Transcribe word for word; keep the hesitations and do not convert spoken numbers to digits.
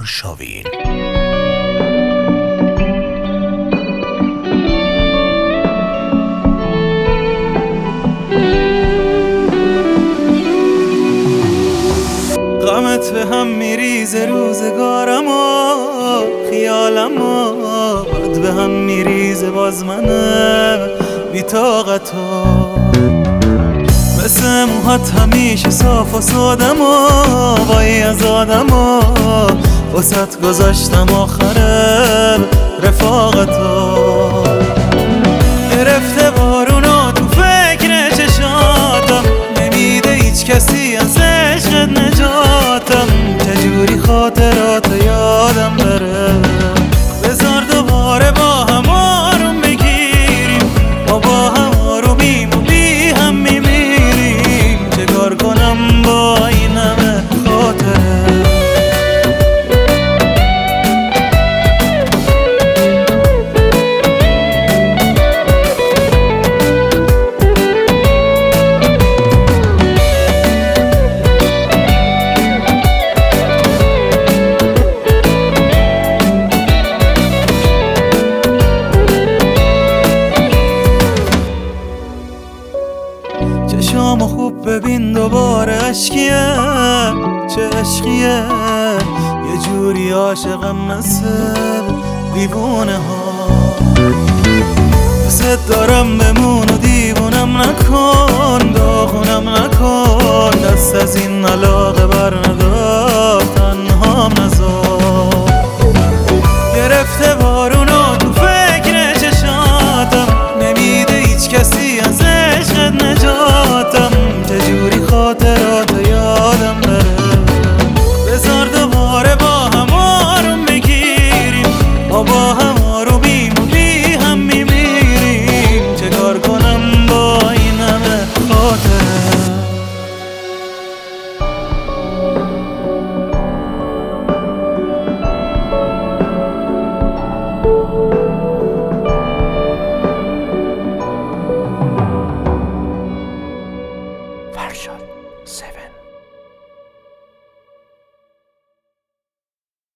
آرشاوین. غمت به هم میریزه روزگارم و خیالم و بد به هم میریزه باز من بی طاقت و مثل موهات همیشه صاف و سادم و وای از آدم و وسط گذاشتم آخر رفاقت و گرفته بارونا تو فکر چشاتم نمیده هیچ کسی از عشقت نجاتم چجوری خاطرات یادم بره بذار دوباره با هم آروم بگیریم ما با هم آرومیم و بی هم میمیریم چه کار کنم با این همه خاطره چشامو خوب ببین دوباره عشقیه چه عشقیه یه جوری عاشقم مثل دیوونه ها دوست دارم بمون و دیوونم نکن داغونم نکن دست از این علاقه بر ندار تنهام نزن